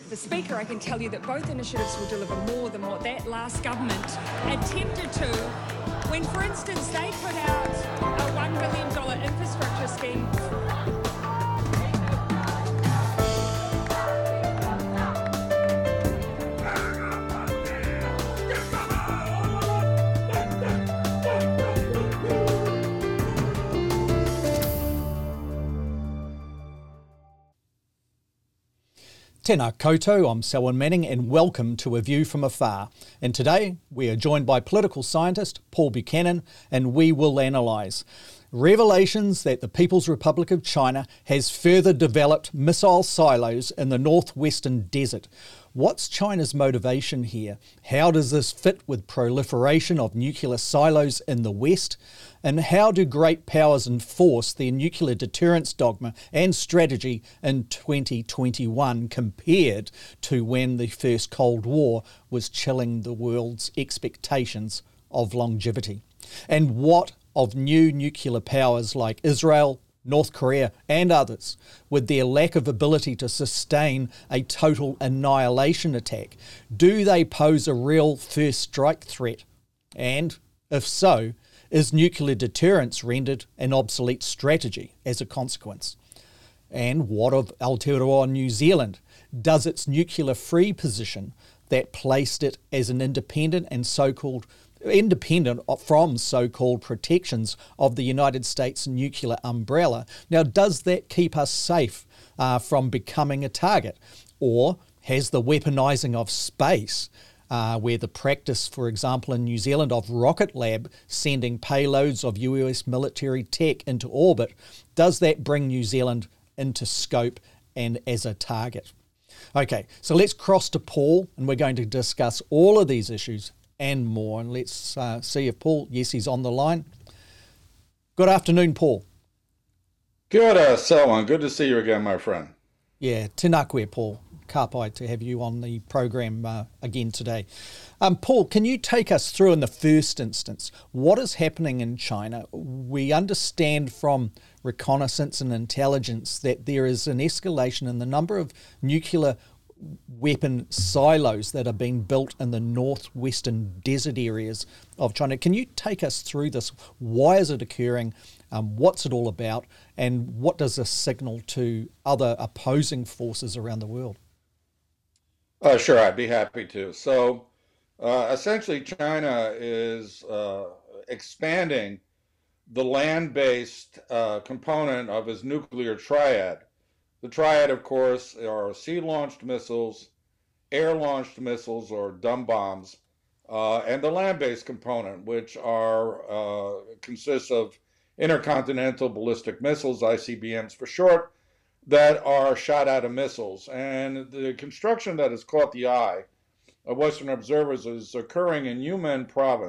the Speaker, I can tell you that both initiatives will deliver more than what that last government attempted to when, for instance, they put out a $1 billion infrastructure scheme. Tēnā koutou, I'm Selwyn Manning and welcome to A View from Afar. And today we are joined by political scientist Paul Buchanan and we will analyse revelations that the People's Republic of China has further developed missile silos in the northwestern desert. What's China's motivation here? How does this fit with proliferation of nuclear silos in the West? And how do great powers enforce their nuclear deterrence dogma and strategy in 2021 compared to when the first Cold War was chilling the world's expectations of longevity? And what of new nuclear powers like Israel, North Korea and others, with their lack of ability to sustain a total annihilation attack? Do they pose a real first strike threat? And, if so, is nuclear deterrence rendered an obsolete strategy as a consequence? And what of Aotearoa New Zealand? Does its nuclear-free position that placed it as an independent from so-called protections of the United States nuclear umbrella. Now, does that keep us safe from becoming a target? Or has the weaponising of space, where the practice, for example, in New Zealand of Rocket Lab sending payloads of US military tech into orbit, does that bring New Zealand into scope and as a target? Okay, so let's cross to Paul and we're going to discuss all of these issues and more. And let's see if Paul, yes, he's on the line. Good afternoon, Paul. Good, Selwyn. Good to see you again, my friend. Yeah, tēnā koe, Paul. Ka pai to have you on the program again today. Paul, can you take us through in the first instance what is happening in China? We understand from reconnaissance and intelligence that there is an escalation in the number of nuclear weapon silos that are being built in the northwestern desert areas of China. Can you take us through this? Why is it occurring? What's it all about? And what does this signal to other opposing forces around the world? Sure, I'd be happy to. So essentially, China is expanding the land-based component of its nuclear triad. The triad, of course, are sea-launched missiles, air-launched missiles or dumb bombs, and the land-based component, which consists of intercontinental ballistic missiles, ICBMs for short, that are shot out of missiles. And the construction that has caught the eye of Western observers is occurring in near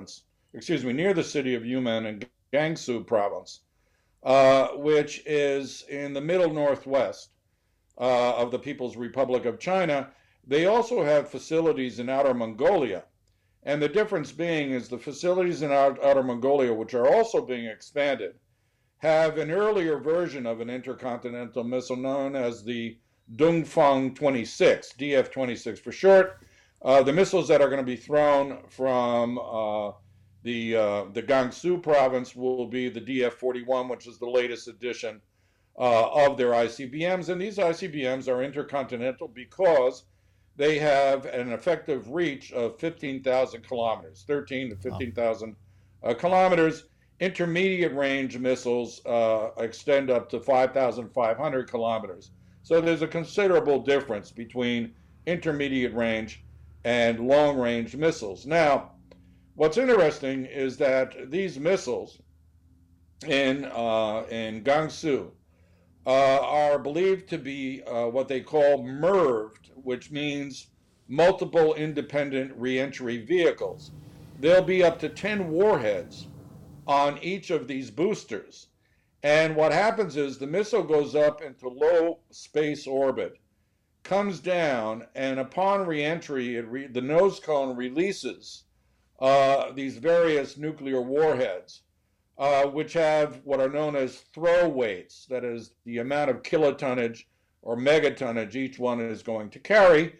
the city of Yumen in Gansu province, which is in the middle northwest of the People's Republic of China. They also have facilities in Outer Mongolia. And the difference being is the facilities in Outer Mongolia, which are also being expanded, have an earlier version of an intercontinental missile known as the Dongfeng 26, DF-26 for short. The missiles that are going to be thrown from the Gansu province will be the DF-41, which is the latest edition of their ICBMs. And these ICBMs are intercontinental because they have an effective reach of 15,000 kilometers, 13 to 15,000 kilometers. Intermediate range missiles extend up to 5,500 kilometers. So there's a considerable difference between intermediate range and long range missiles. Now, what's interesting is that these missiles in Gansu are believed to be what they call MIRVed, which means multiple independent reentry vehicles. There'll be up to 10 warheads on each of these boosters. And what happens is the missile goes up into low space orbit, comes down, and upon reentry, the nose cone releases these various nuclear warheads, which have what are known as throw weights, that is the amount of kilotonnage or megatonnage each one is going to carry.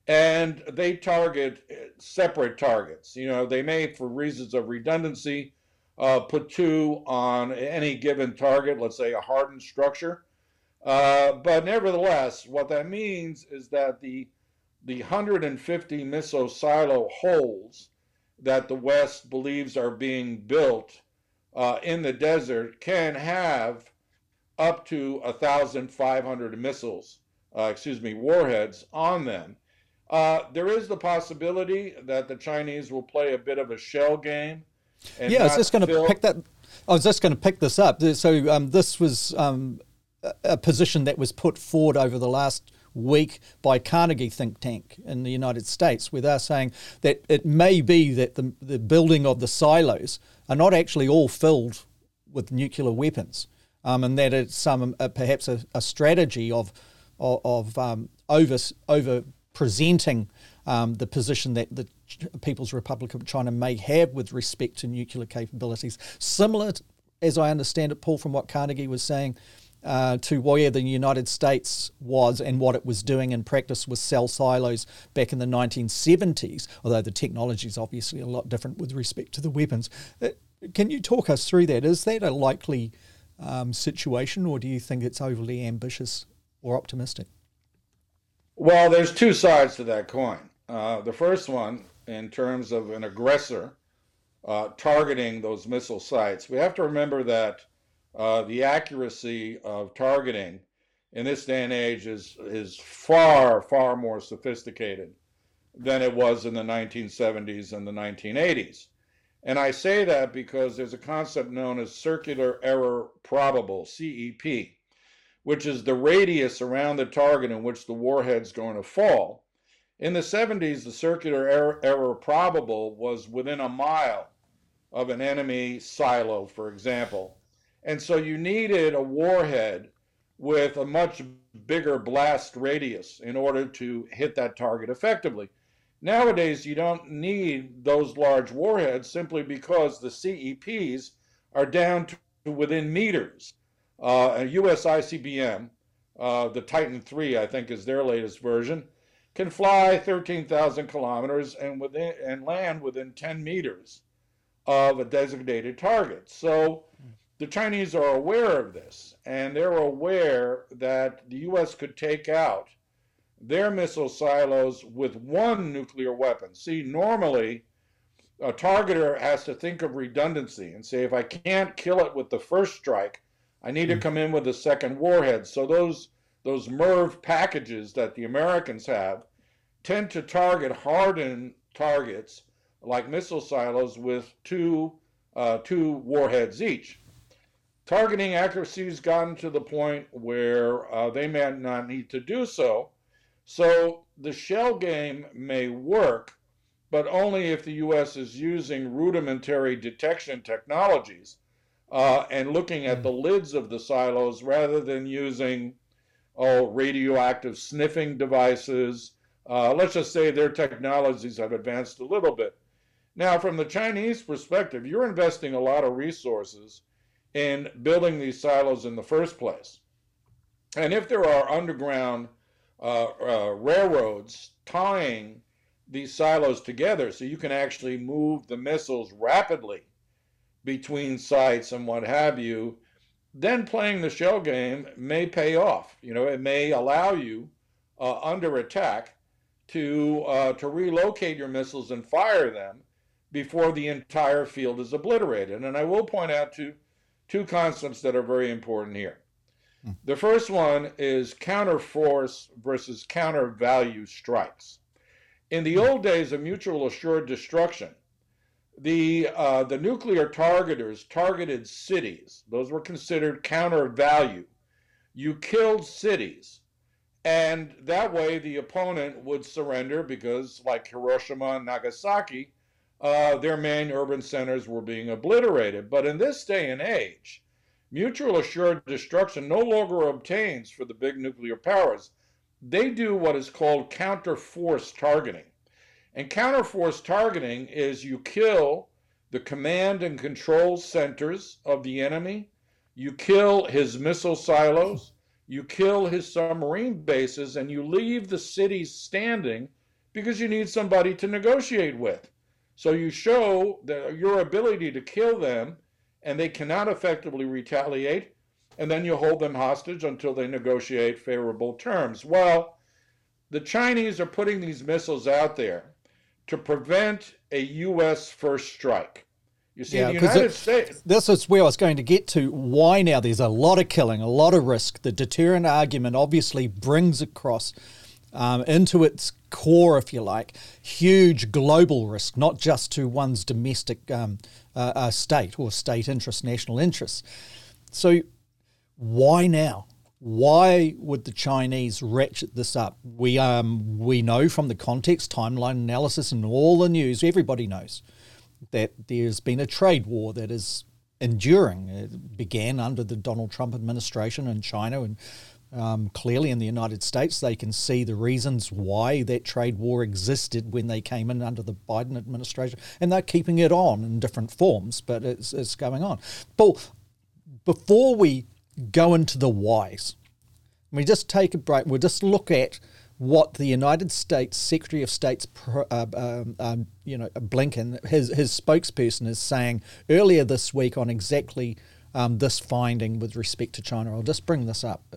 and they target separate targets. You know, they may, for reasons of redundancy, put two on any given target, let's say a hardened structure. But nevertheless, what that means is that the 150 missile silo holes that the West believes are being built in the desert can have up to 1,500 missiles, warheads on them. There is the possibility that the Chinese will play a bit of a shell game. And yeah, I was just going to pick that. I was just going to pick this up. So this was a position that was put forward over the last week by Carnegie think tank in the United States, where they're saying that it may be that the building of the silos are not actually all filled with nuclear weapons, and that it's perhaps a strategy of over presenting the position that the People's Republic of China may have with respect to nuclear capabilities, similar, as I understand it, Paul, from what Carnegie was saying, to where the United States was and what it was doing in practice with cell silos back in the 1970s, although the technology is obviously a lot different with respect to the weapons. Can you talk us through that? Is that a likely situation, or do you think it's overly ambitious or optimistic? Well, there's two sides to that coin. The first one, in terms of an aggressor targeting those missile sites, we have to remember that the accuracy of targeting in this day and age is far, far more sophisticated than it was in the 1970s and the 1980s. And I say that because there's a concept known as circular error probable, CEP, which is the radius around the target in which the warhead's going to fall. In the 70s, the circular error probable was within a mile of an enemy silo, for example. And so you needed a warhead with a much bigger blast radius in order to hit that target effectively. Nowadays, you don't need those large warheads simply because the CEPs are down to within meters. A US ICBM, the Titan III, I think is their latest version, can fly 13,000 kilometers and land within 10 meters of a designated target. So the Chinese are aware of this, and they're aware that the U.S. could take out their missile silos with one nuclear weapon. See, normally a targeter has to think of redundancy and say, if I can't kill it with the first strike, I need to come in with a second warhead. So those MIRV packages that the Americans have tend to target hardened targets like missile silos with two warheads each. Targeting accuracy has gotten to the point where they may not need to do so. So the shell game may work, but only if the U.S. is using rudimentary detection technologies and looking at the lids of the silos rather than using radioactive sniffing devices. Let's just say their technologies have advanced a little bit. Now, from the Chinese perspective, you're investing a lot of resources in building these silos in the first place. And if there are underground railroads tying these silos together so you can actually move the missiles rapidly between sites and what have you, then playing the shell game may pay off. You know, it may allow you under attack to relocate your missiles and fire them before the entire field is obliterated. And I will point out two concepts that are very important here. The first one is counter-force versus counter-value strikes. In the old days of mutual assured destruction, the nuclear targeters targeted cities. Those were considered counter-value. You killed cities, and that way the opponent would surrender because, like Hiroshima and Nagasaki, their main urban centers were being obliterated. But in this day and age, mutual assured destruction no longer obtains for the big nuclear powers. They do what is called counter-force targeting. And counter-force targeting is you kill the command and control centers of the enemy, you kill his missile silos, you kill his submarine bases, and you leave the cities standing because you need somebody to negotiate with. So you show your ability to kill them, and they cannot effectively retaliate, and then you hold them hostage until they negotiate favorable terms. Well, the Chinese are putting these missiles out there to prevent a U.S. first strike. You see, the United States... This is where I was going to get to. Why now? There's a lot of killing, a lot of risk. The deterrent argument obviously brings across into its core, if you like, huge global risk, not just to one's domestic state or state interest, national interests. So why now? Why would the Chinese ratchet this up? We know from the context, timeline analysis and all the news, everybody knows that there's been a trade war that is enduring. It began under the Donald Trump administration in China, and clearly in the United States they can see the reasons why that trade war existed when they came in under the Biden administration, and they're keeping it on in different forms, but it's going on. But before we go into the whys, we just take a break. We'll just look at what the United States Secretary of State's Blinken, his spokesperson, is saying earlier this week on exactly this finding with respect to China. I'll just bring this up.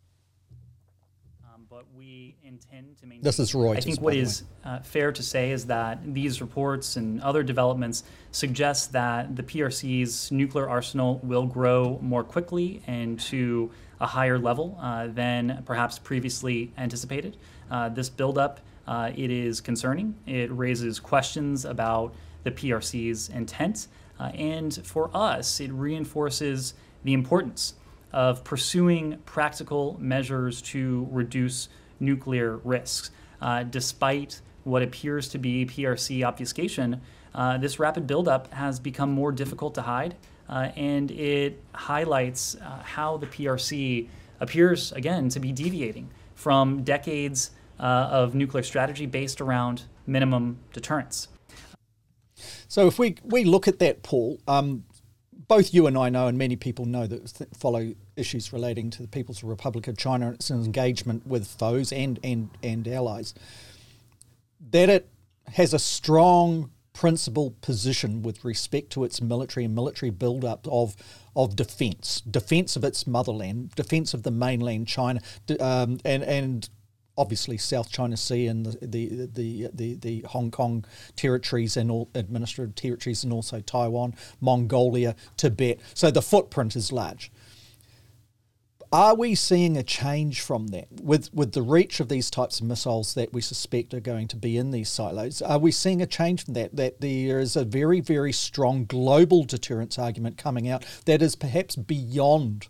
But we intend to maintain... This is Reuters. I think what is fair to say is that these reports and other developments suggest that the PRC's nuclear arsenal will grow more quickly and to a higher level than perhaps previously anticipated. This buildup, it is concerning. It raises questions about the PRC's intent. And for us, it reinforces the importance of pursuing practical measures to reduce nuclear risks. Despite what appears to be PRC obfuscation, this rapid buildup has become more difficult to hide, and it highlights how the PRC appears, again, to be deviating from decades of nuclear strategy based around minimum deterrence. So if we look at that, Paul, both you and I know, and many people know that follow issues relating to the People's Republic of China and its engagement with foes and allies, that it has a strong principled position with respect to its military and military build-up of defence of its motherland, defence of the mainland China, and obviously South China Sea and the Hong Kong territories and all administrative territories, and also Taiwan, Mongolia, Tibet. So the footprint is large. Are we seeing a change from that with the reach of these types of missiles that we suspect are going to be in these silos? Are we seeing a change from that there is a very, very strong global deterrence argument coming out that is perhaps beyond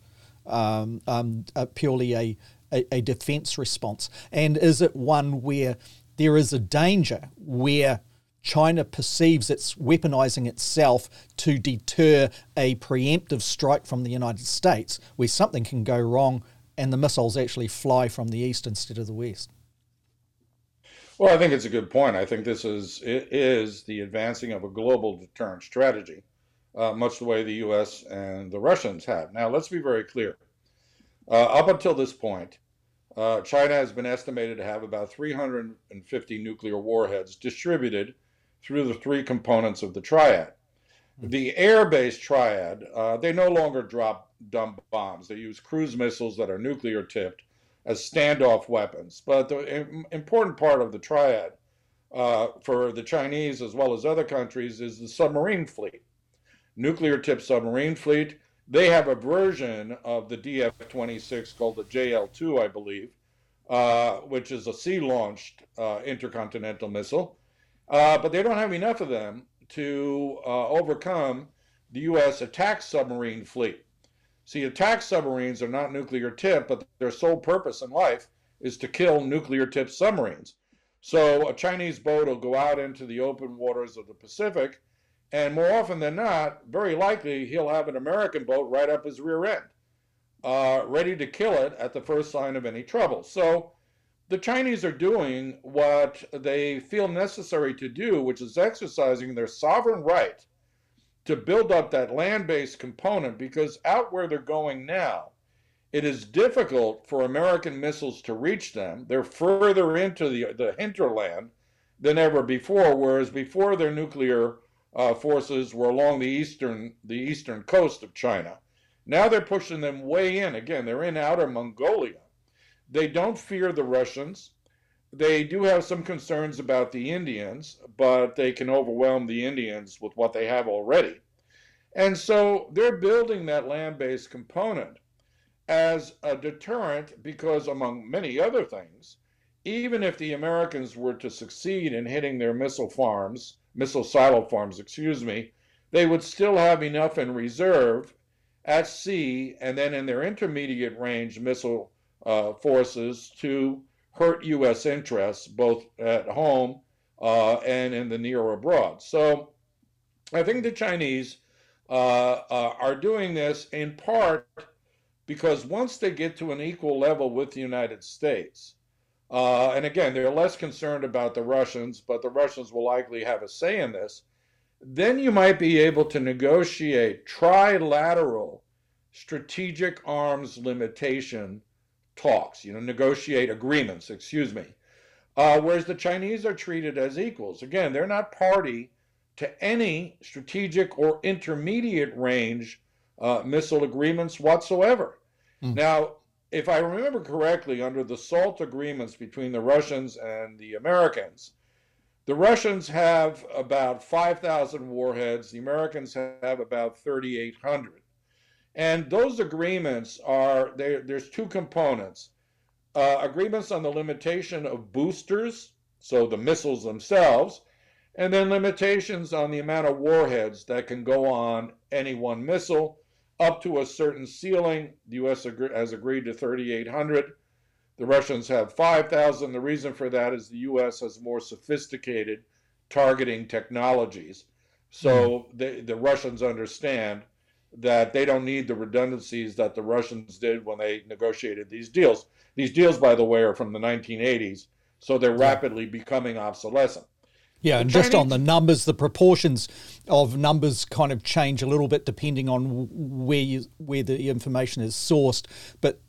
purely a defence response? And is it one where there is a danger where China perceives it's weaponizing itself to deter a preemptive strike from the United States, where something can go wrong and the missiles actually fly from the east instead of the west? Well, I think it's a good point. I think it is the advancing of a global deterrent strategy, much the way the U.S. and the Russians have. Now, let's be very clear. Up until this point, China has been estimated to have about 350 nuclear warheads distributed through the three components of the triad. The air-based triad, they no longer drop dumb bombs. They use cruise missiles that are nuclear tipped as standoff weapons. But the important part of the triad for the Chinese as well as other countries is the submarine fleet. Nuclear tipped submarine fleet. They have a version of the DF-26 called the JL-2, I believe, which is a sea-launched intercontinental missile. But they don't have enough of them to overcome the U.S. attack submarine fleet. See, attack submarines are not nuclear tipped, but their sole purpose in life is to kill nuclear tipped submarines. So a Chinese boat will go out into the open waters of the Pacific, and more often than not, very likely he'll have an American boat right up his rear end, ready to kill it at the first sign of any trouble. So the Chinese are doing what they feel necessary to do, which is exercising their sovereign right to build up that land-based component, because out where they're going now, it is difficult for American missiles to reach them. They're further into the hinterland than ever before, whereas before their nuclear forces were along the eastern coast of China. Now they're pushing them way in. Again, they're in outer Mongolia. They don't fear the Russians. They do have some concerns about the Indians, but they can overwhelm the Indians with what they have already. And so they're building that land-based component as a deterrent because, among many other things, even if the Americans were to succeed in hitting their missile silo farms, they would still have enough in reserve at sea and then in their intermediate range missile forces to hurt U.S. interests, both at home and in the near abroad. So I think the Chinese are doing this in part because once they get to an equal level with the United States, and again, they're less concerned about the Russians, but the Russians will likely have a say in this, then you might be able to negotiate trilateral strategic arms limitation talks, negotiate agreements, whereas the Chinese are treated as equals. Again, they're not party to any strategic or intermediate range missile agreements whatsoever. Now, if I remember correctly, under the SALT agreements between the Russians and the Americans, the Russians have about 5,000 warheads, the Americans have about 3,800. And those agreements there's two components. Agreements on the limitation of boosters, so the missiles themselves, and then limitations on the amount of warheads that can go on any one missile, up to a certain ceiling. The U.S. has agreed to 3,800. The Russians have 5,000. The reason for that is the U.S. has more sophisticated targeting technologies. So the Russians understand that they don't need the redundancies that the Russians did when they negotiated these deals. These deals, by the way, are from the 1980s, so they're rapidly becoming obsolescent. Yeah, and just on the numbers, the proportions of numbers kind of change a little bit depending on where the information is sourced. But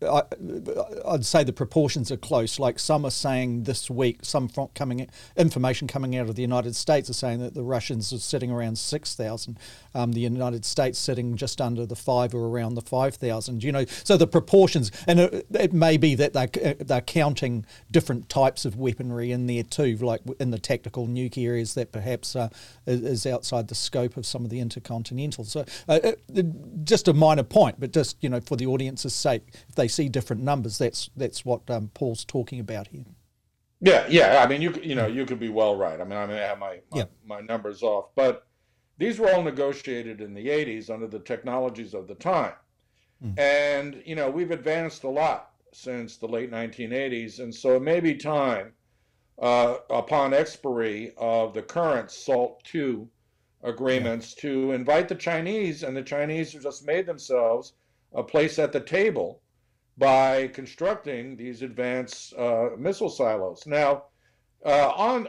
I'd say the proportions are close. Like some are saying this week, information coming out of the United States are saying that the Russians are sitting around 6,000, the United States sitting just under the 5 or around the 5,000. So the proportions, and it may be that they're counting different types of weaponry in there too, like in the tactical nuke areas that perhaps is outside the scope of some of the intercontinental. So just a minor point, but just for the audience's sake, if they see different numbers, that's what Paul's talking about here. Yeah. I mean, you could be well right. I mean, I have my numbers off, but these were all negotiated in the 80s under the technologies of the time, and we've advanced a lot since the late 1980s, and so it may be time. Upon expiry of the current SALT II agreements to invite the Chinese, and the Chinese have just made themselves a place at the table by constructing these advanced missile silos. Now, on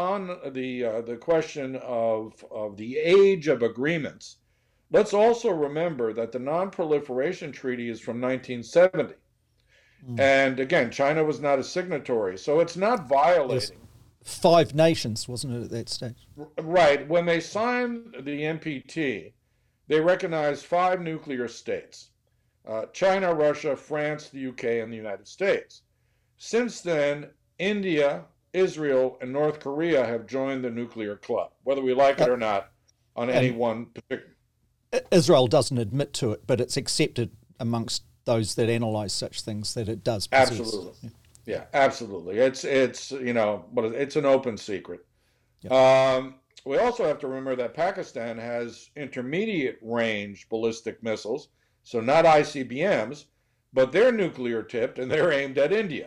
the question of the age of agreements, let's also remember that the Non-Proliferation Treaty is from 1970. And again, China was not a signatory, so it's not violating. 5 nations, wasn't it, at that stage? Right. When they signed the NPT, they recognized 5 nuclear states: China, Russia, France, the UK, and the United States. Since then, India, Israel, and North Korea have joined the nuclear club, whether we like it or not, on any one particular. Israel doesn't admit to it, but it's accepted amongst those that analyze such things that it does possess. Absolutely. Yeah, absolutely. It's it's an open secret. Yep. We also have to remember that Pakistan has intermediate range ballistic missiles, so not ICBMs, but they're nuclear tipped and they're aimed at India.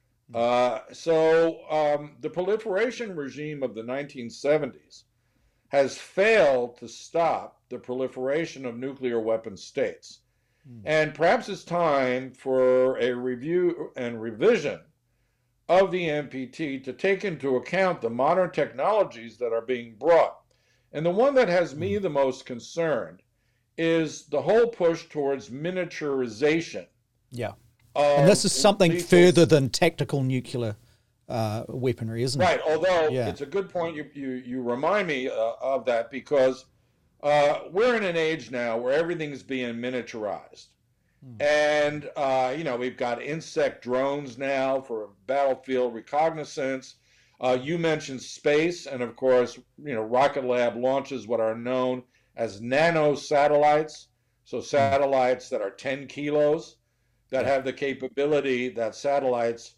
So the proliferation regime of the 1970s has failed to stop the proliferation of nuclear weapon states. And perhaps it's time for a review and revision of the NPT to take into account the modern technologies that are being brought. And the one that has me the most concerned is the whole push towards miniaturization. Yeah. And this is something further than tactical nuclear weaponry, isn't it? Right. Although Yeah. it's a good point you remind me of that, because we're in an age now where everything's being miniaturized. And, we've got insect drones now for battlefield reconnaissance. You mentioned space, and of course, Rocket Lab launches what are known as nano satellites. So satellites that are 10 kilos that have the capability that satellites,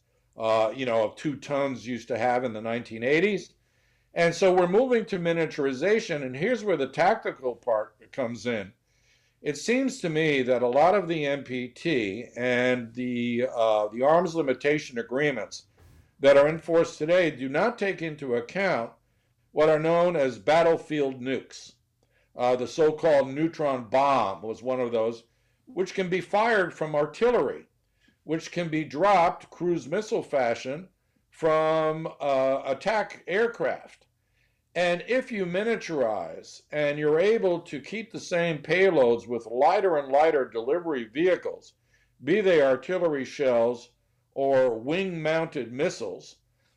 of 2 tons used to have in the 1980s. And so we're moving to miniaturization, and here's where the tactical part comes in. It seems to me that a lot of the NPT and the arms limitation agreements that are in force today do not take into account what are known as battlefield nukes. The so-called neutron bomb was one of those, which can be fired from artillery, which can be dropped cruise missile fashion from attack aircraft. And if you miniaturize and you're able to keep the same payloads with lighter and lighter delivery vehicles, be they artillery shells or wing-mounted missiles,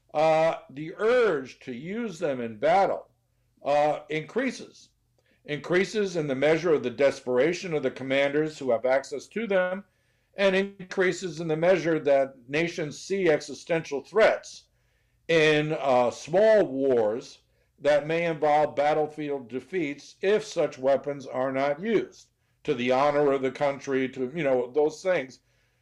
the urge to use them in battle increases in the measure of the desperation of the commanders who have access to them, and increases in the measure that nations see existential threats in small wars that may involve battlefield defeats if such weapons are not used to the honor of the country, to, those things.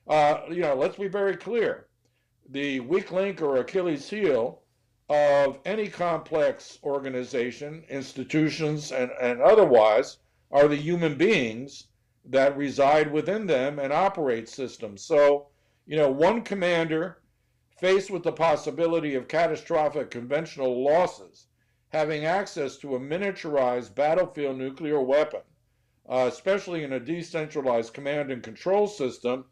Let's be very clear. The weak link or Achilles heel of any complex organization, institutions, and otherwise are the human beings that reside within them and operate systems. So, one commander faced with the possibility of catastrophic conventional losses, having access to a miniaturized battlefield nuclear weapon, especially in a decentralized command and control system,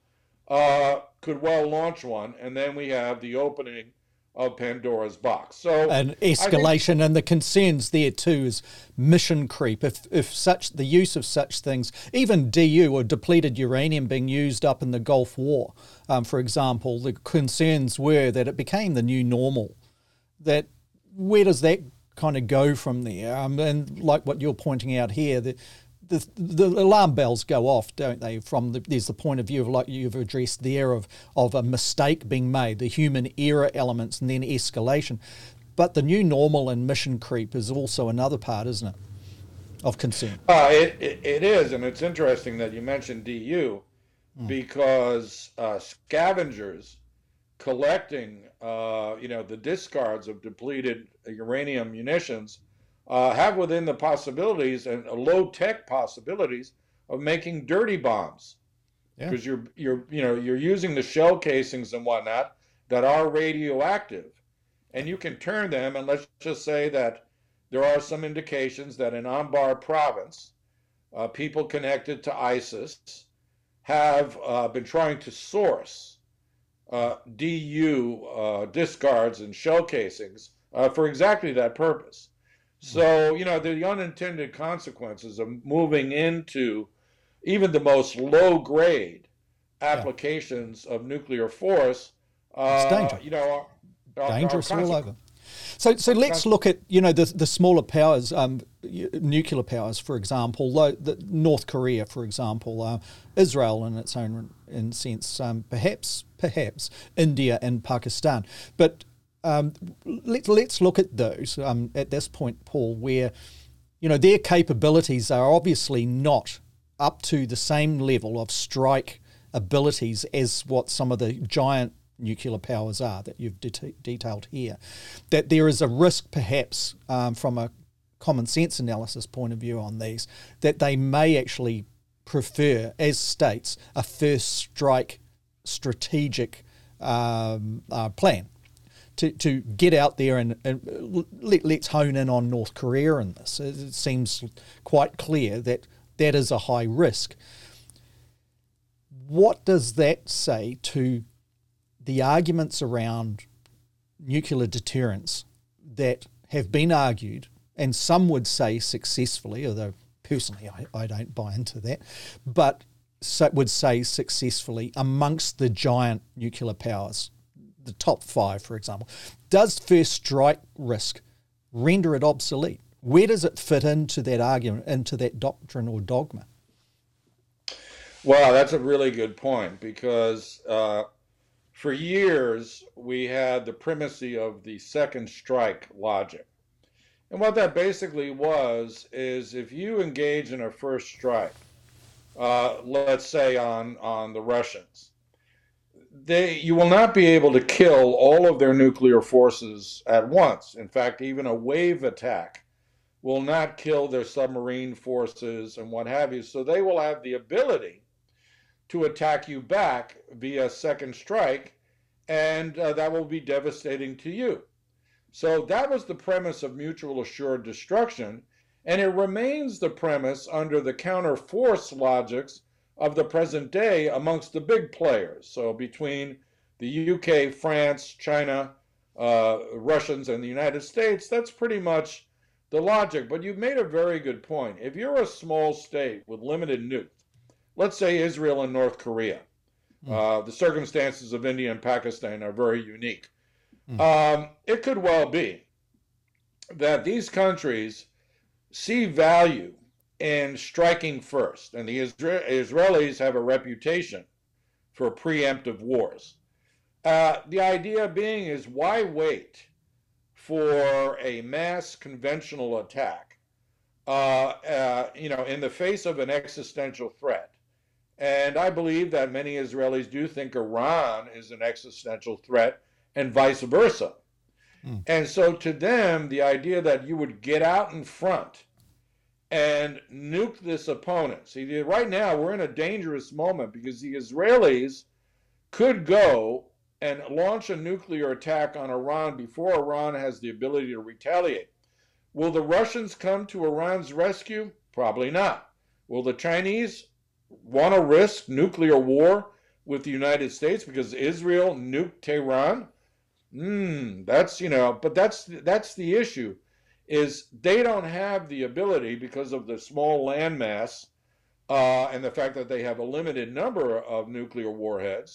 could well launch one, and then we have the opening of Pandora's box. So an escalation, and the concerns there too is mission creep. If the use of such things, even DU or depleted uranium being used up in the Gulf War, for example, the concerns were that it became the new normal. That where does that kind of go from there? And like what you're pointing out here, the alarm bells go off, don't they? There's the point of view of, like you've addressed there, of a mistake being made, the human error elements, and then escalation. But the new normal and mission creep is also another part, isn't it, of concern? It is, and it's interesting that you mentioned DU, because scavengers collecting, the discards of depleted uranium munitions have within the possibilities and low-tech possibilities of making dirty bombs, because you're using the shell casings and whatnot that are radioactive, and you can turn them. And let's just say that there are some indications that in Anbar province, people connected to ISIS have been trying to source DU discards and shell casings for exactly that purpose. So, the unintended consequences of moving into even the most low-grade applications of nuclear force, it's dangerous. Dangerous all over. So let's look at, the smaller powers, nuclear powers, for example, North Korea, for example, Israel in its own sense, perhaps India and Pakistan. But let's look at those at this point, Paul, where their capabilities are obviously not up to the same level of strike abilities as what some of the giant nuclear powers are that you've detailed here. That there is a risk, perhaps, from a common sense analysis point of view on these, that they may actually prefer, as states, a first strike strategic plan. To get out there and let's hone in on North Korea in this. It seems quite clear that is a high risk. What does that say to the arguments around nuclear deterrence that have been argued, and some would say successfully, although personally I don't buy into that, but would say successfully amongst the giant nuclear powers, the top 5, for example, does first strike risk render it obsolete? Where does it fit into that argument, into that doctrine or dogma? Well, that's a really good point because for years we had the primacy of the second strike logic. And what that basically was is if you engage in a first strike, let's say on the Russians, you will not be able to kill all of their nuclear forces at once. In fact, even a wave attack will not kill their submarine forces and what have you. So they will have the ability to attack you back via second strike, and that will be devastating to you. So that was the premise of mutual assured destruction, and it remains the premise under the counter-force logics of the present day amongst the big players. So between the UK, France, China, Russians, and the United States, that's pretty much the logic. But you've made a very good point. If you're a small state with limited nukes, let's say Israel and North Korea, the circumstances of India and Pakistan are very unique. It could well be that these countries see value in striking first, and the Israelis have a reputation for preemptive wars. The idea being is, why wait for a mass conventional attack, in the face of an existential threat? And I believe that many Israelis do think Iran is an existential threat, and vice versa. And so to them, the idea that you would get out in front and nuke this opponent. See, right now we're in a dangerous moment because the Israelis could go and launch a nuclear attack on Iran before Iran has the ability to retaliate. Will the Russians come to Iran's rescue? Probably not. Will the Chinese want to risk nuclear war with the United States because Israel nuked Tehran? But that's the issue, is they don't have the ability, because of the small landmass and the fact that they have a limited number of nuclear warheads,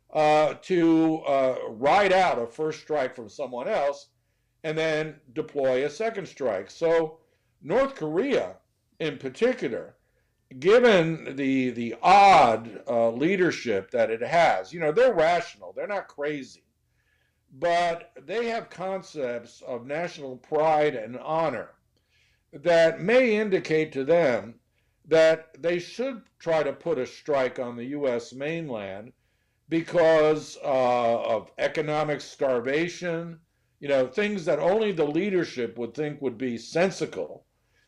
to ride out a first strike from someone else and then deploy a second strike. So North Korea in particular, given the odd leadership that it has, they're rational, they're not crazy, but they have concepts of national pride and honor that may indicate to them that they should try to put a strike on the U.S. mainland because of economic starvation, things that only the leadership would think would be sensical,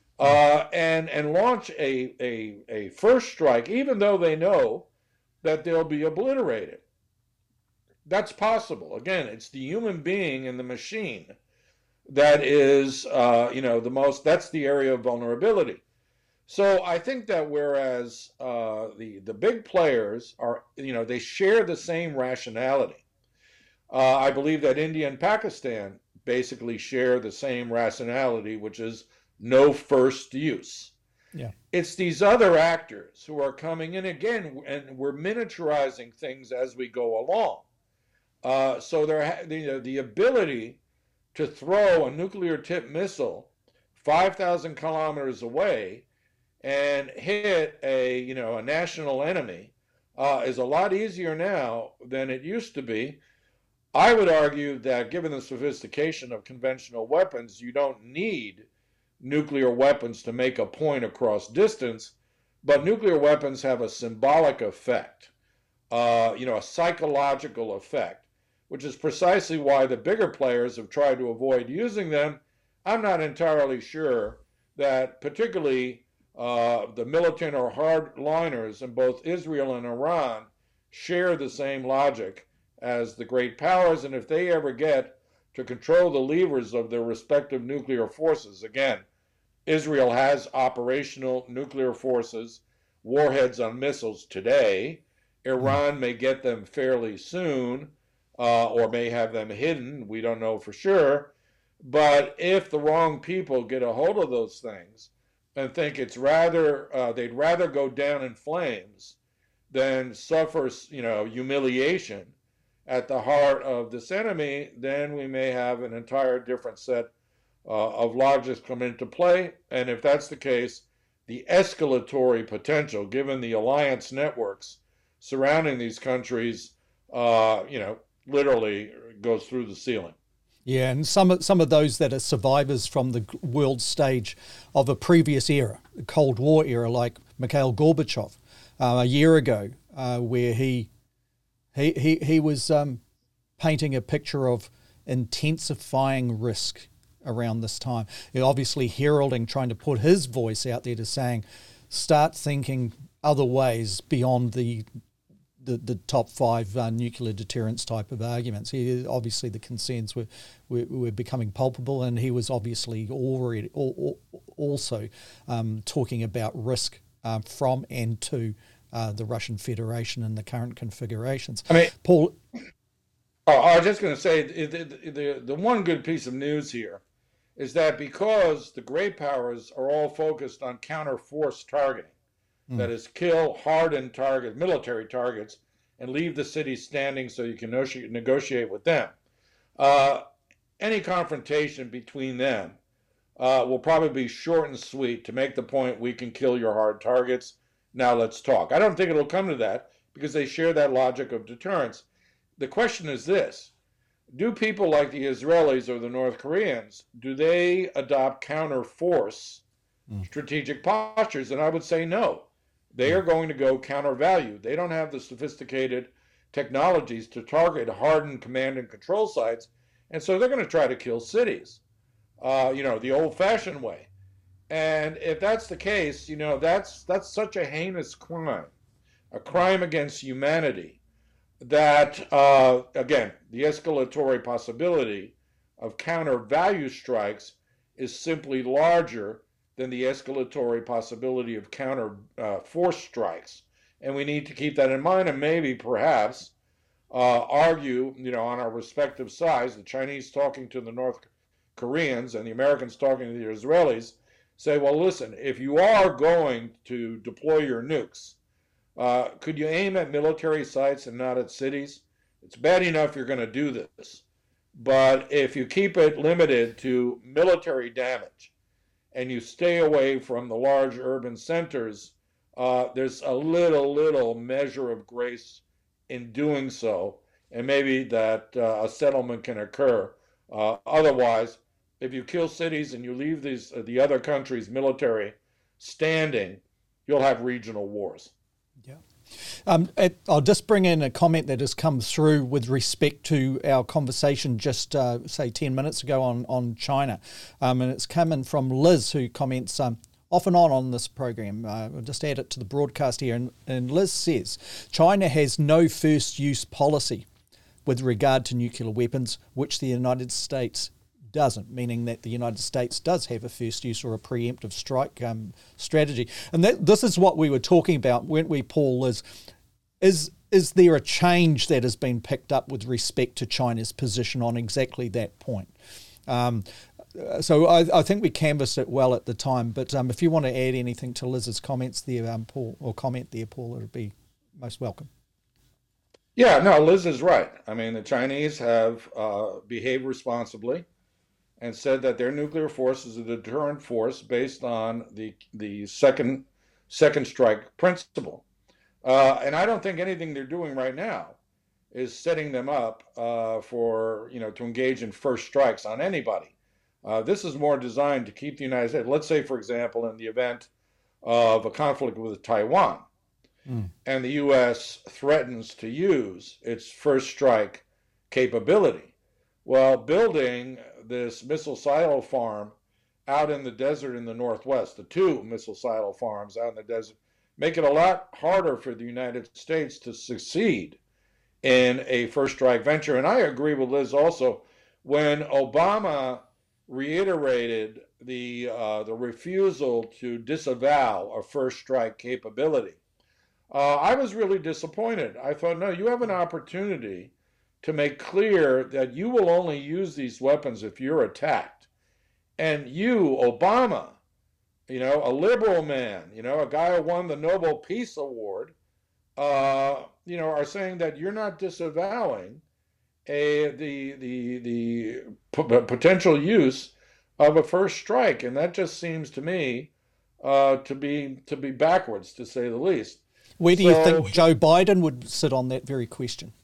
and launch a first strike, even though they know that they'll be obliterated. That's possible. Again, it's the human being and the machine that is, that's the area of vulnerability. So I think that whereas the big players are, they share the same rationality. I believe that India and Pakistan basically share the same rationality, which is no first use. Yeah. It's these other actors who are coming in again, and we're miniaturizing things as we go along. So the ability to throw a nuclear-tipped missile 5,000 kilometers away and hit a national enemy is a lot easier now than it used to be. I would argue that given the sophistication of conventional weapons, you don't need nuclear weapons to make a point across distance, but nuclear weapons have a symbolic effect, a psychological effect, which is precisely why the bigger players have tried to avoid using them. I'm not entirely sure that particularly the militant or hardliners in both Israel and Iran share the same logic as the great powers, and if they ever get to control the levers of their respective nuclear forces, again, Israel has operational nuclear forces, warheads on missiles today. Iran may get them fairly soon, or may have them hidden. We don't know for sure. But if the wrong people get a hold of those things and think it's they'd rather go down in flames than suffer, humiliation at the heart of this enemy, then we may have an entire different set of logics come into play. And if that's the case, the escalatory potential, given the alliance networks surrounding these countries, literally goes through the ceiling. Yeah, and some of those that are survivors from the world stage of a previous era, the Cold War era, like Mikhail Gorbachev a year ago, where he was painting a picture of intensifying risk around this time. Obviously heralding, trying to put his voice out there to saying, start thinking other ways beyond the top five nuclear deterrence type of arguments. Obviously the concerns were becoming palpable, and he was obviously already also talking about risk from and to the Russian Federation and the current configurations. I mean, Paul. I was just going to say the one good piece of news here is that because the great powers are all focused on counter force targeting, that is, kill hardened military targets, and leave the city standing so you can negotiate with them. Any confrontation between them will probably be short and sweet to make the point, we can kill your hard targets, now let's talk. I don't think it'll come to that because they share that logic of deterrence. The question is this: do people like the Israelis or the North Koreans, do they adopt counter force strategic postures? And I would say no. They are going to go counter value. They don't have the sophisticated technologies to target hardened command and control sites, and so they're going to try to kill cities, the old-fashioned way. And if that's the case, that's such a heinous crime, a crime against humanity, that, again, the escalatory possibility of counter value strikes is simply larger than the escalatory possibility of counter force strikes. And we need to keep that in mind, and maybe perhaps argue, on our respective sides, the Chinese talking to the North Koreans and the Americans talking to the Israelis, say, well, listen, if you are going to deploy your nukes, could you aim at military sites and not at cities? It's bad enough you're going to do this, but if you keep it limited to military damage and you stay away from the large urban centers, there's a little measure of grace in doing so, and maybe that a settlement can occur. Otherwise, if you kill cities and you leave the other countries' military standing, you'll have regional wars. Yeah. I'll just bring in a comment that has come through with respect to our conversation just, say, 10 minutes ago on China. And it's coming from Liz, who comments off and on this program. I'll just add it to the broadcast here. And Liz says, China has no first-use policy with regard to nuclear weapons, which the United States doesn't, meaning that the United States does have a first use or a preemptive strike strategy. And this is what we were talking about, weren't we, Paul? Is there a change that has been picked up with respect to China's position on exactly that point? So I think we canvassed it well at the time, but if you want to add anything to Liz's comments there, Paul, or comment there, Paul, it would be most welcome. Yeah, no, Liz is right. I mean, the Chinese have behaved responsibly and said that their nuclear force is a deterrent force based on the second strike principle. And I don't think anything they're doing right now is setting them up for, to engage in first strikes on anybody. This is more designed to keep the United States, let's say, for example, in the event of a conflict with Taiwan, and the U.S. threatens to use its first strike capability. Well, building this missile silo farm out in the desert in the Northwest, the two missile silo farms out in the desert, make it a lot harder for the United States to succeed in a first strike venture. And I agree with Liz also. When Obama reiterated the refusal to disavow a first strike capability, I was really disappointed. I thought, no, you have an opportunity to make clear that you will only use these weapons if you're attacked. And you, Obama, a liberal man, a guy who won the Nobel Peace Award, are saying that you're not disavowing the potential use of a first strike, and that just seems to me to be backwards, to say the least. Where do you So think Joe Biden would sit on that very question?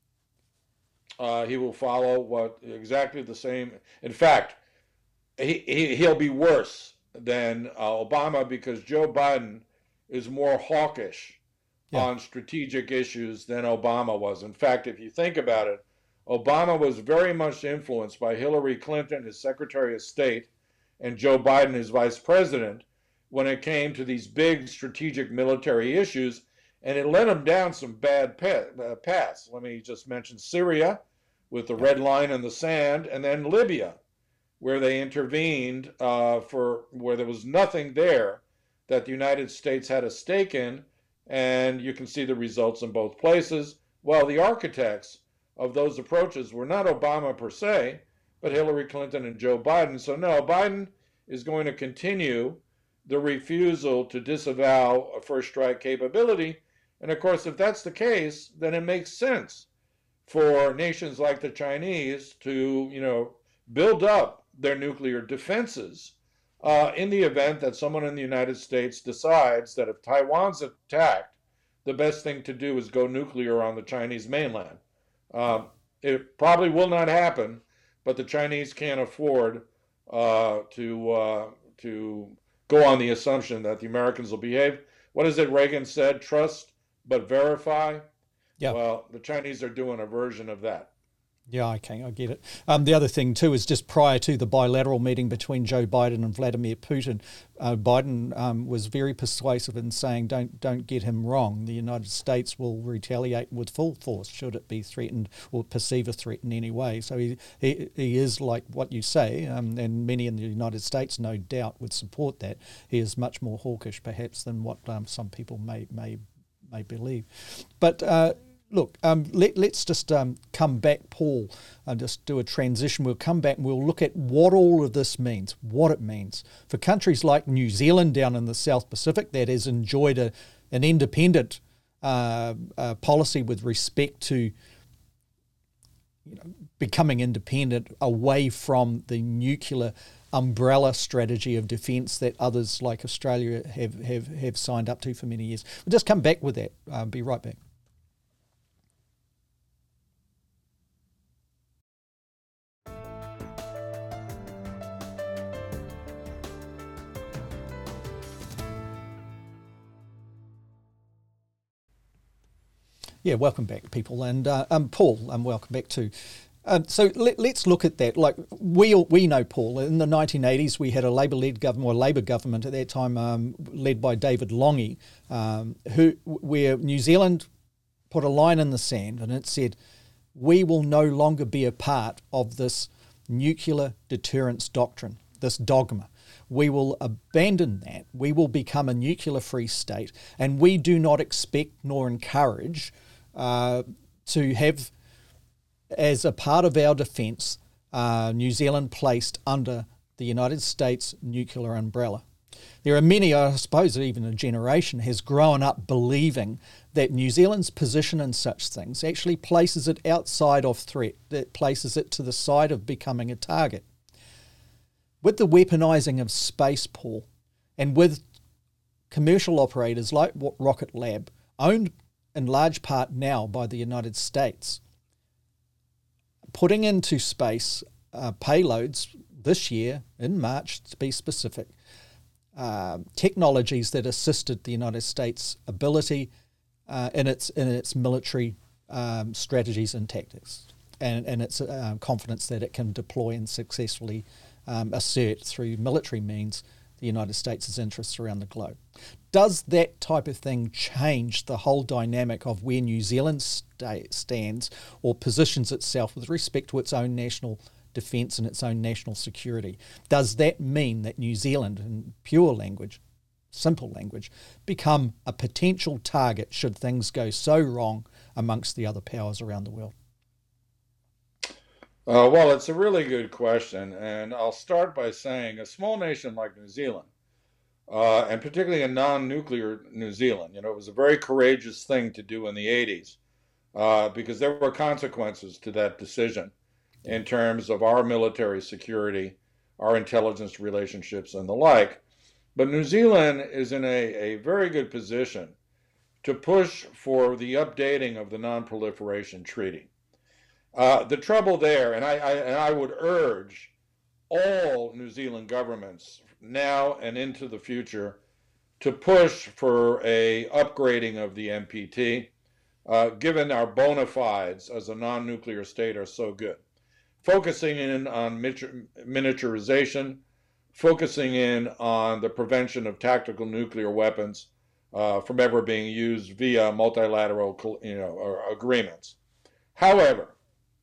he will follow what exactly the same. In fact, he'll be worse than Obama because Joe Biden is more hawkish Yeah, on strategic issues than Obama was. In fact, if you think about it, Obama was very much influenced by Hillary Clinton, his Secretary of State, and Joe Biden, his Vice President, when it came to these big strategic military issues, and it led him down some bad paths. Let me just mention Syria with the yeah, red line in the sand, and then Libya, where they intervened for where there was nothing there that the United States had a stake in, and you can see the results in both places. Well, the architects of those approaches were not Obama per se, but Hillary Clinton and Joe Biden. So no, Biden is going to continue the refusal to disavow a first strike capability. And of course, if that's the case, then it makes sense for nations like the Chinese to, build up their nuclear defenses in the event that someone in the United States decides that if Taiwan's attacked, the best thing to do is go nuclear on the Chinese mainland. It probably will not happen, but the Chinese can't afford to go on the assumption that the Americans will behave. What is it Reagan said? Trust but verify. yeah. Well, the Chinese are doing a version of that. Yeah, okay, I get it. The other thing too is just prior to the bilateral meeting between Joe Biden and Vladimir Putin, Biden was very persuasive in saying, "Don't get him wrong. The United States will retaliate with full force should it be threatened or perceive a threat in any way." So he is like what you say, and many in the United States, no doubt, would support that. He is much more hawkish, perhaps, than what some people may believe, but. Look, let's just come back, Paul, and just do a transition. We'll come back and we'll look at what all of this means, what it means for countries like New Zealand down in the South Pacific that has enjoyed an independent policy with respect to becoming independent away from the nuclear umbrella strategy of defence that others like Australia have signed up to for many years. We'll just come back with that. Be right back. Yeah, welcome back, people, and Paul, welcome back too. So let's look at that. Like we know, Paul, in the 1980s we had a Labor-led government, or Labor government at that time, led by David Lange, where New Zealand put a line in the sand and it said, we will no longer be a part of this nuclear deterrence doctrine, this dogma. We will abandon that. We will become a nuclear-free state, and we do not expect nor encourage to have, as a part of our defence, New Zealand placed under the United States nuclear umbrella. There are many, I suppose even a generation has grown up believing that New Zealand's position in such things actually places it outside of threat, that places it to the side of becoming a target. With the weaponising of space, Paul, and with commercial operators like Rocket Lab, owned in large part now by the United States, putting into space payloads this year, in March to be specific, technologies that assisted the United States' ability in its military strategies and tactics, and its confidence that it can deploy and successfully assert through military means the United States' interests around the globe. Does that type of thing change the whole dynamic of where New Zealand stands or positions itself with respect to its own national defence and its own national security? Does that mean that New Zealand, in pure language, simple language, become a potential target should things go so wrong amongst the other powers around the world? Well, it's a really good question, and I'll start by saying a small nation like New Zealand, and particularly a non-nuclear New Zealand, it was a very courageous thing to do in the 80s because there were consequences to that decision in terms of our military security, our intelligence relationships, and the like. But New Zealand is in a very good position to push for the updating of the Non-Proliferation Treaty. The trouble there, and I would urge all New Zealand governments now and into the future to push for a upgrading of the NPT, given our bona fides as a non-nuclear state are so good. Focusing in on miniaturization, focusing in on the prevention of tactical nuclear weapons from ever being used via multilateral agreements. However,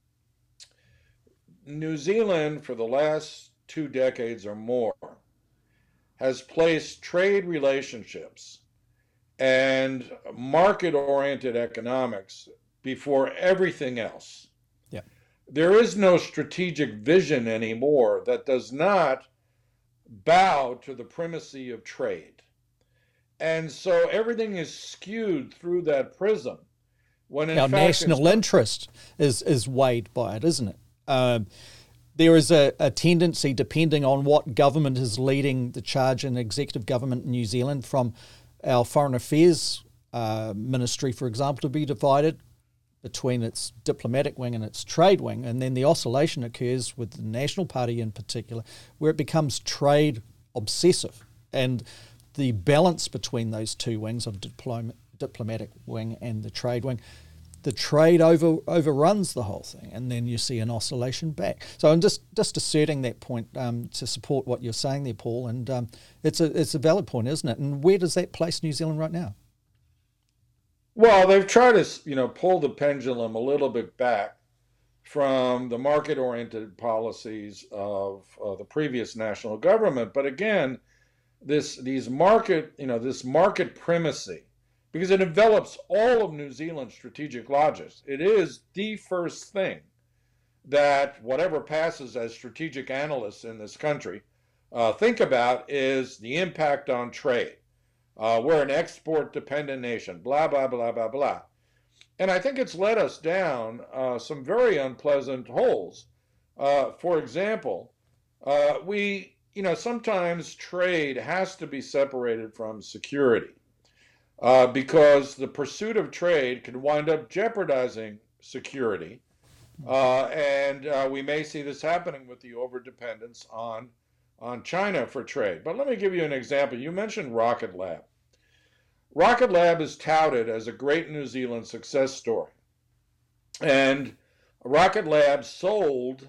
New Zealand, for the last 2 decades or more, has placed trade relationships and market-oriented economics before everything else. Yeah. There is no strategic vision anymore that does not bow to the primacy of trade. And so everything is skewed through that prism. When in Our fact national interest is weighed by it, isn't it? There is a tendency, depending on what government is leading the charge in executive government in New Zealand, from our foreign affairs ministry, for example, to be divided between its diplomatic wing and its trade wing. And then the oscillation occurs with the National Party in particular, where it becomes trade obsessive. And the balance between those two wings of diplomatic wing and the trade wing, the trade overruns the whole thing, and then you see an oscillation back. So I'm just asserting that point to support what you're saying there, Paul, and it's a valid point, isn't it? And where does that place New Zealand right now? Well, they've tried to pull the pendulum a little bit back from the market-oriented policies of the previous national government, but again, this market primacy, because it envelops all of New Zealand's strategic logic. It is the first thing that whatever passes as strategic analysts in this country think about is the impact on trade. We're an export-dependent nation, blah, blah, blah, blah, blah. And I think it's led us down some very unpleasant holes. For example, sometimes trade has to be separated from security. Because the pursuit of trade can wind up jeopardizing security. And we may see this happening with the overdependence on China for trade. But let me give you an example. You mentioned Rocket Lab. Rocket Lab is touted as a great New Zealand success story. And Rocket Lab sold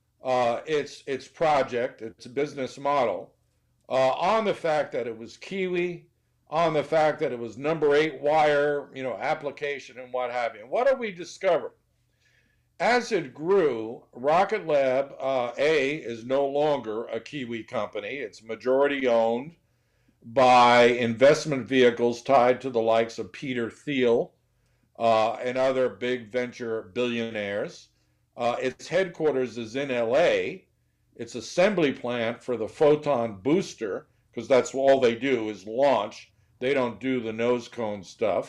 its project, its business model, on the fact that it was Kiwi, on the fact that it was number 8 wire, application and what have you. And what have we discovered? As it grew, Rocket Lab, is no longer a Kiwi company. It's majority owned by investment vehicles tied to the likes of Peter Thiel and other big venture billionaires. Its headquarters is in LA. Its assembly plant for the Photon booster, because that's all they do is launch. They don't do the nose cone stuff.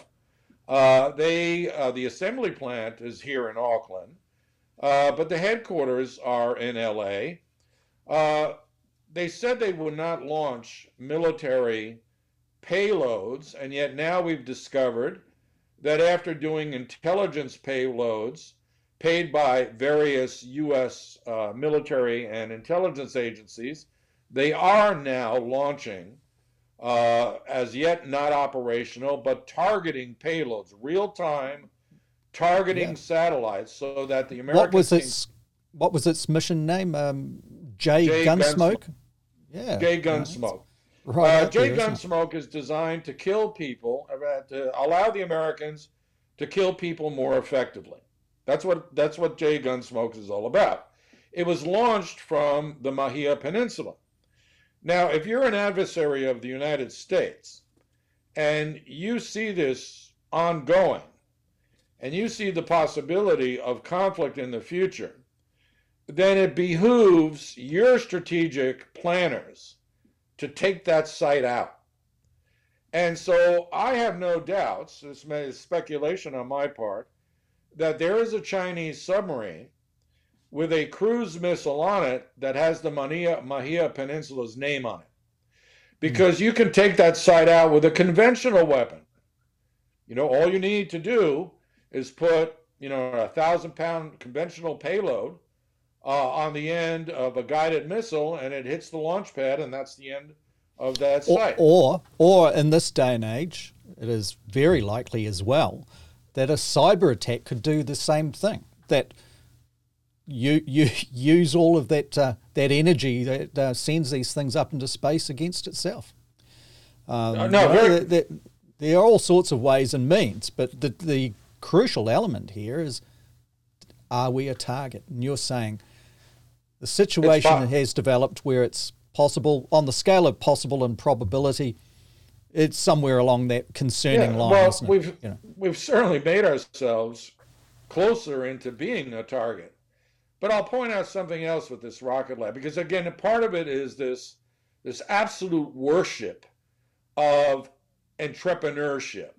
The assembly plant is here in Auckland, but the headquarters are in LA. They said they would not launch military payloads, and yet now we've discovered that after doing intelligence payloads paid by various U.S. military and intelligence agencies, they are now launching as yet not operational, but targeting payloads, real-time targeting satellites, so that the American what was its mission name? J Gunsmoke? Yeah. J Gunsmoke. Right. J Gunsmoke is designed to kill people, to allow the Americans to kill people more effectively. That's what J Gunsmoke is all about. It was launched from the Mahia Peninsula. Now, if you're an adversary of the United States and you see this ongoing and you see the possibility of conflict in the future, then it behooves your strategic planners to take that site out. And so I have no doubts, this is speculation on my part, that there is a Chinese submarine with a cruise missile on it that has the Mahia Peninsula's name on it. Because you can take that site out with a conventional weapon. All you need to do is put, a 1,000-pound conventional payload on the end of a guided missile, and it hits the launch pad, and that's the end of that site. Or in this day and age, it is very likely as well that a cyber attack could do the same thing. That you use all of that energy that sends these things up into space against itself. There are all sorts of ways and means, but the crucial element here is, are we a target? And you're saying the situation has developed where it's possible, on the scale of possible and probability, it's somewhere along that concerning line. Well, isn't it? we've certainly made ourselves closer into being a target. But I'll point out something else with this Rocket Lab, because again, part of it is this absolute worship of entrepreneurship.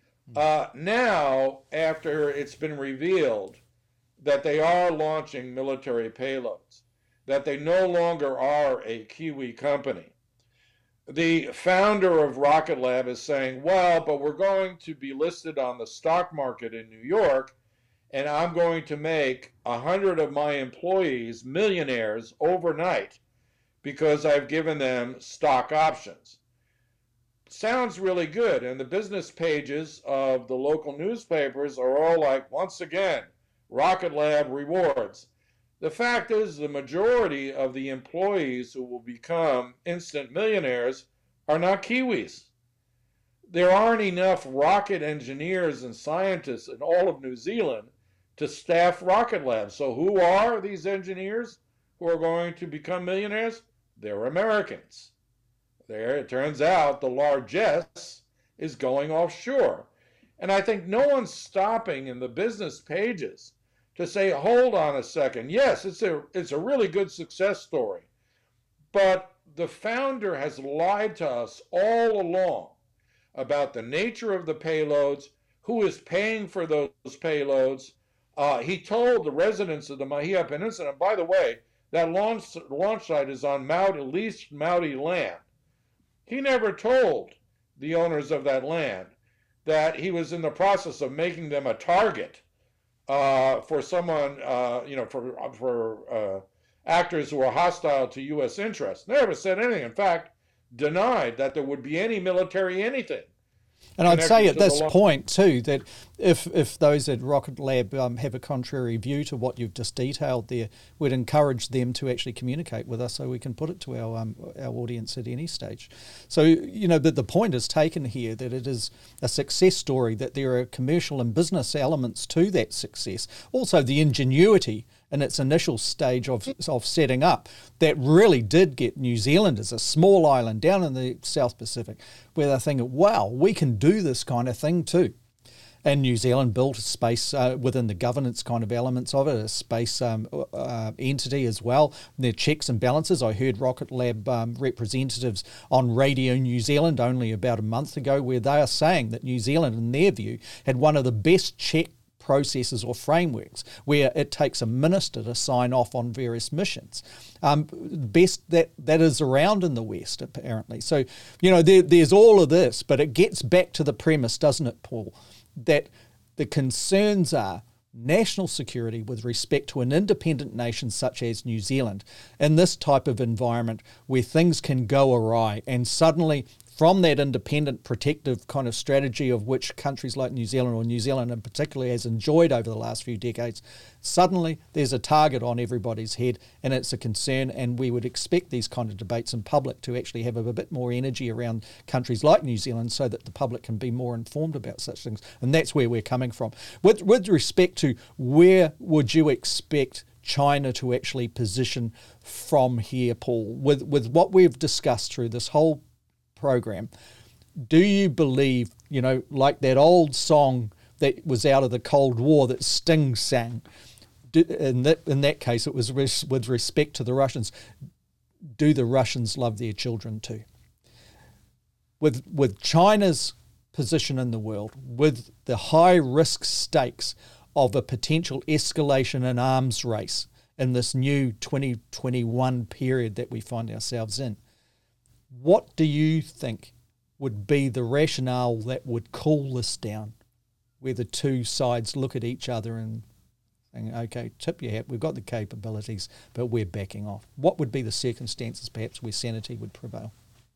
Now, after it's been revealed that they are launching military payloads, that they no longer are a Kiwi company, the founder of Rocket Lab is saying, well, but we're going to be listed on the stock market in New York, and I'm going to make 100 of my employees millionaires overnight because I've given them stock options. Sounds really good, and the business pages of the local newspapers are all like, once again, Rocket Lab rewards. The fact is, the majority of the employees who will become instant millionaires are not Kiwis. There aren't enough rocket engineers and scientists in all of New Zealand to staff Rocket Lab. So who are these engineers who are going to become millionaires? They're Americans. It turns out the largesse is going offshore. And I think no one's stopping in the business pages to say, hold on a second. Yes, it's a really good success story. But the founder has lied to us all along about the nature of the payloads, who is paying for those payloads. He told the residents of the Mahia Peninsula, and by the way, that launch site is on leased Maori land. He never told the owners of that land that he was in the process of making them a target for someone, for actors who are hostile to U.S. interests. Never said anything. In fact, denied that there would be any military anything. And I'd say at this point too that if those at Rocket Lab have a contrary view to what you've just detailed there, we'd encourage them to actually communicate with us so we can put it to our audience at any stage. So, but the point is taken here that it is a success story, that there are commercial and business elements to that success. Also the ingenuity in its initial stage of setting up that really did get New Zealand as a small island down in the South Pacific, where they're thinking, wow, we can do this kind of thing too. And New Zealand built a space within the governance kind of elements of it, a space entity as well. Their checks and balances. I heard Rocket Lab representatives on Radio New Zealand only about a month ago, where they are saying that New Zealand, in their view, had one of the best check processes or frameworks where it takes a minister to sign off on various missions. Best that is around in the West, apparently. So, there's all of this, but it gets back to the premise, doesn't it, Paul, that the concerns are national security with respect to an independent nation such as New Zealand in this type of environment where things can go awry, and suddenly from that independent protective kind of strategy of which countries like New Zealand, or New Zealand in particular, has enjoyed over the last few decades, suddenly there's a target on everybody's head, and it's a concern, and we would expect these kind of debates in public to actually have a bit more energy around countries like New Zealand so that the public can be more informed about such things. And that's where we're coming from. With respect to where would you expect China to actually position from here, Paul, with what we've discussed through this whole program, do you believe, like that old song that was out of the Cold War that Sting sang, in that case it was with respect to the Russians, do the Russians love their children too? With China's position in the world, with the high risk stakes of a potential escalation in arms race in this new 2021 period that we find ourselves in. What do you think would be the rationale that would cool this down, where the two sides look at each other and think, okay, tip your hat, we've got the capabilities, but we're backing off? What would be the circumstances perhaps where sanity would prevail?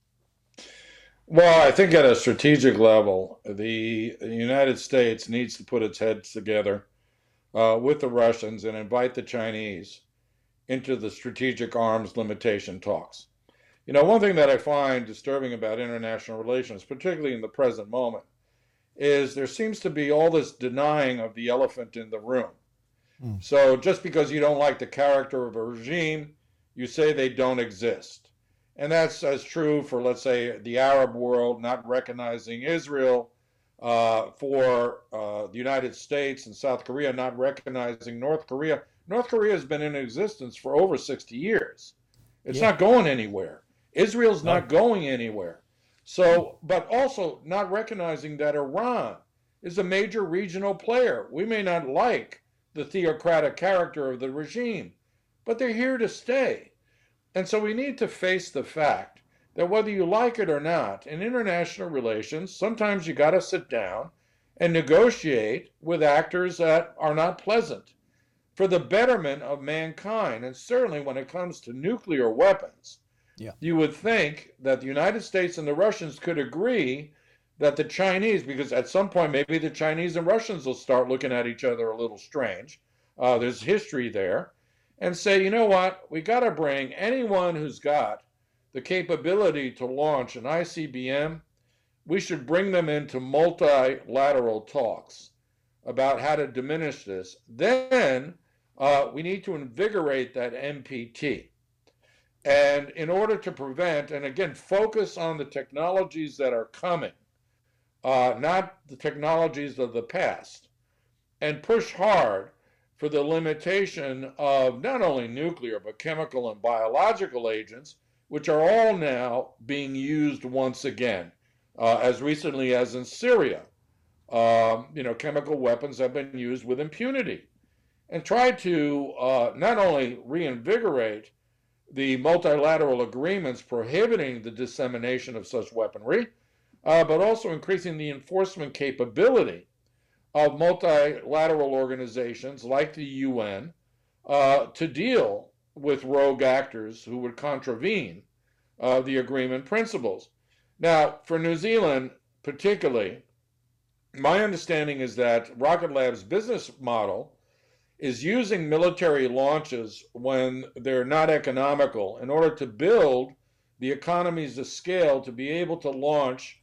Well, I think at a strategic level, the United States needs to put its heads together with the Russians and invite the Chinese into the strategic arms limitation talks. You know, one thing that I find disturbing about international relations, particularly in the present moment, is there seems to be all this denying of the elephant in the room. So just because you don't like the character of a regime, you say they don't exist. And that's as true for, let's say, the Arab world not recognizing Israel, for the United States and South Korea not recognizing North Korea. North Korea has been in existence for over 60 years. It's not going anywhere. Israel's not going anywhere. So, but also not recognizing that Iran is a major regional player. We may not like the theocratic character of the regime, but they're here to stay. And so we need to face the fact that whether you like it or not, in international relations, sometimes you got to sit down and negotiate with actors that are not pleasant for the betterment of mankind. And certainly when it comes to nuclear weapons, you would think that the United States and the Russians could agree that the Chinese, because at some point maybe the Chinese and Russians will start looking at each other a little strange. There's history there. And say, you know what, we got to bring anyone who's got the capability to launch an ICBM, we should bring them into multilateral talks about how to diminish this. Then we need to invigorate that NPT. And in order to prevent, and again, focus on the technologies that are coming, not the technologies of the past, and push hard for the limitation of not only nuclear, but chemical and biological agents, which are all now being used once again, as recently as in Syria. Chemical weapons have been used with impunity. And try to not only reinvigorate the multilateral agreements prohibiting the dissemination of such weaponry, but also increasing the enforcement capability of multilateral organizations like the UN to deal with rogue actors who would contravene the agreement principles. Now, for New Zealand particularly, my understanding is that Rocket Lab's business model is using military launches when they're not economical in order to build the economies of scale to be able to launch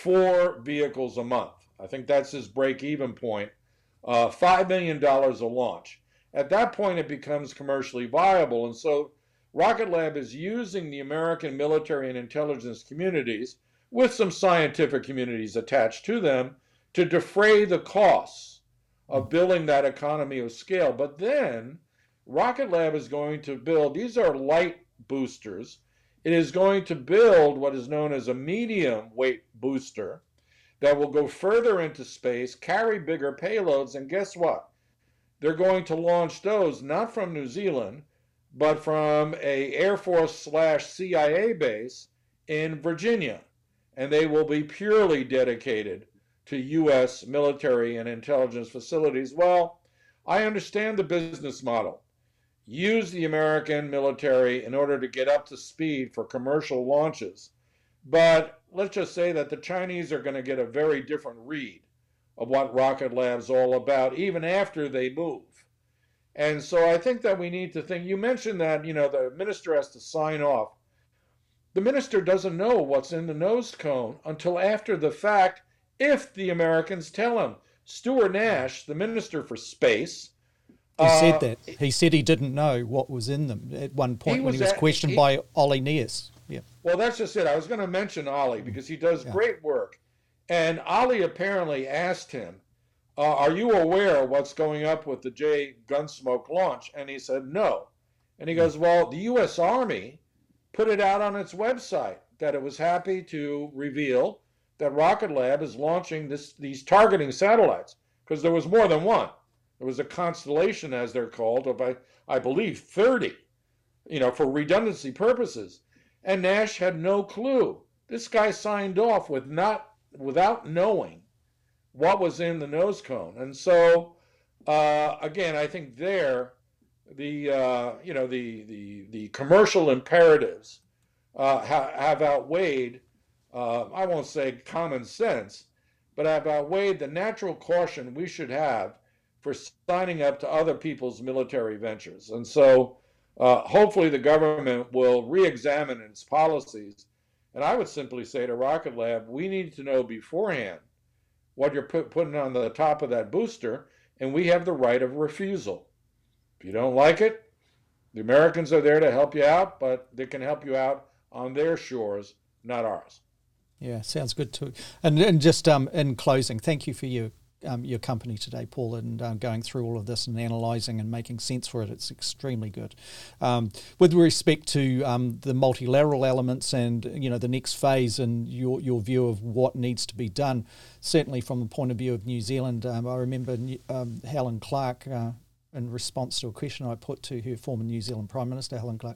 4 vehicles a month. I think that's his break-even point, $5 million a launch. At that point, it becomes commercially viable. And so Rocket Lab is using the American military and intelligence communities, with some scientific communities attached to them, to defray the costs of building that economy of scale. But then Rocket Lab is going to build, these are light boosters. It is going to build what is known as a medium weight booster that will go further into space, carry bigger payloads, and guess what? They're going to launch those not from New Zealand, but from a Air Force/CIA base in Virginia. And they will be purely dedicated to U.S. military and intelligence facilities. Well, I understand the business model. Use the American military in order to get up to speed for commercial launches. But let's just say that the Chinese are going to get a very different read of what Rocket Lab's all about, even after they move. And so I think that we need to think, you mentioned that, the minister has to sign off. The minister doesn't know what's in the nose cone until after the fact, if the Americans tell him. Stuart Nash, the Minister for Space, he said that. He said he didn't know what was in them at one point when he was questioned by Ollie Neas. Yeah. Well, that's just it. I was going to mention Ollie because he does great work. And Ollie apparently asked him, are you aware of what's going up with the J Gunsmoke launch? And he said, no. And he goes, well, the U.S. Army put it out on its website that it was happy to reveal that Rocket Lab is launching these targeting satellites, because there was more than one. There was a constellation, as they're called, of I believe 30, for redundancy purposes. And Nash had no clue. This guy signed off without knowing what was in the nose cone. And so, again, I think the commercial imperatives have outweighed, I won't say common sense, but have outweighed the natural caution we should have for signing up to other people's military ventures. And so hopefully the government will re-examine its policies. And I would simply say to Rocket Lab, we need to know beforehand what you're putting on the top of that booster, and we have the right of refusal. If you don't like it, the Americans are there to help you out, but they can help you out on their shores, not ours. Yeah, sounds good too. And just in closing, thank you for your company today, Paul, and going through all of this and analysing and making sense for it. It's extremely good. With respect to the multilateral elements and the next phase and your view of what needs to be done, certainly from the point of view of New Zealand, I remember Helen Clark, in response to a question I put to her former New Zealand Prime Minister, Helen Clark,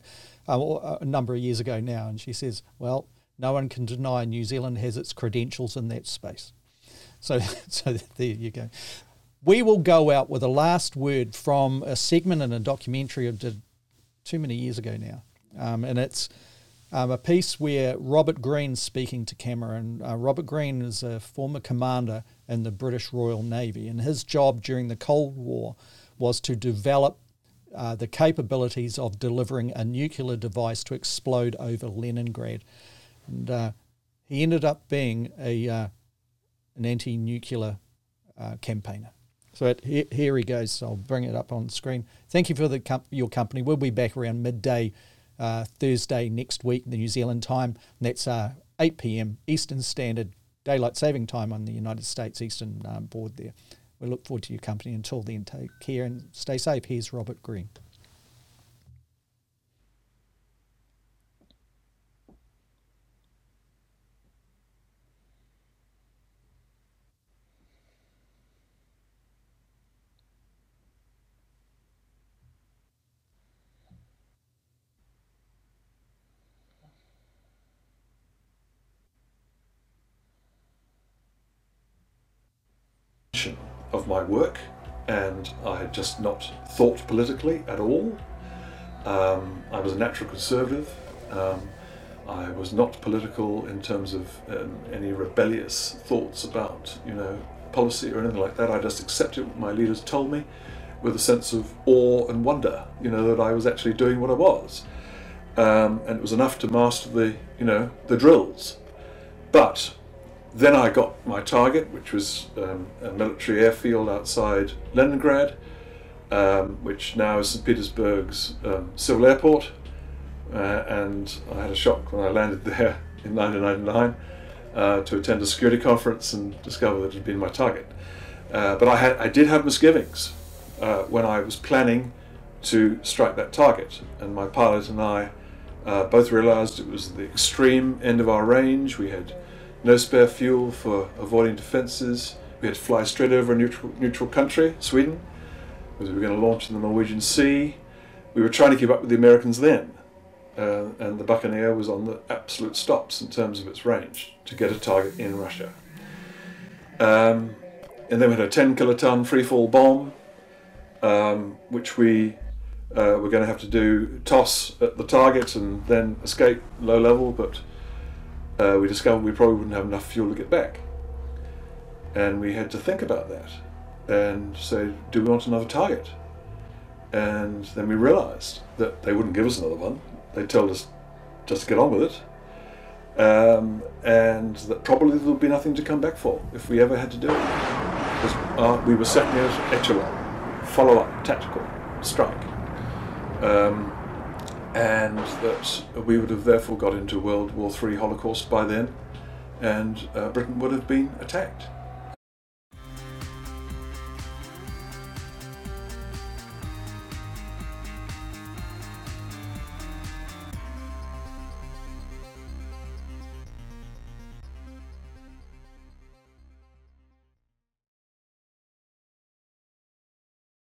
a number of years ago now, and she says, well, no one can deny New Zealand has its credentials in that space. So there you go. We will go out with a last word from a segment in a documentary I did too many years ago now. And it's a piece where Robert Greene's speaking to camera. And Robert Greene is a former commander in the British Royal Navy. And his job during the Cold War was to develop the capabilities of delivering a nuclear device to explode over Leningrad. And he ended up being an anti-nuclear campaigner. So here he goes. So I'll bring it up on screen. Thank you for your company. We'll be back around midday Thursday next week, the New Zealand time. And that's 8 p.m. Eastern Standard Daylight Saving Time on the United States Eastern board there. We look forward to your company. Until then, take care and stay safe. Here's Robert Greene. Of my work, and I had just not thought politically at all. I was a natural conservative. I was not political in terms of any rebellious thoughts about policy or anything like that. I just accepted what my leaders told me with a sense of awe and wonder, that I was actually doing what I was, and it was enough to master the drills. But then I got my target, which was a military airfield outside Leningrad, which now is St. Petersburg's civil airport. And I had a shock when I landed there in 1999 to attend a security conference and discover that it had been my target. But I did have misgivings when I was planning to strike that target. And my pilot and I both realized it was the extreme end of our range. We had no spare fuel for avoiding defences. We had to fly straight over a neutral country, Sweden, because we were going to launch in the Norwegian Sea. We were trying to keep up with the Americans then, and the Buccaneer was on the absolute stops in terms of its range to get a target in Russia. And then we had a 10 kiloton freefall bomb, which we were going to have to toss at the target and then escape low level, but we discovered we probably wouldn't have enough fuel to get back. And we had to think about that and say, do we want another target? And then we realized that they wouldn't give us another one. They told us just to get on with it. And that probably there would be nothing to come back for if we ever had to do it. Because we were setting out echelon, follow-up, tactical, strike. And that we would have therefore got into World War III Holocaust by then, and Britain would have been attacked.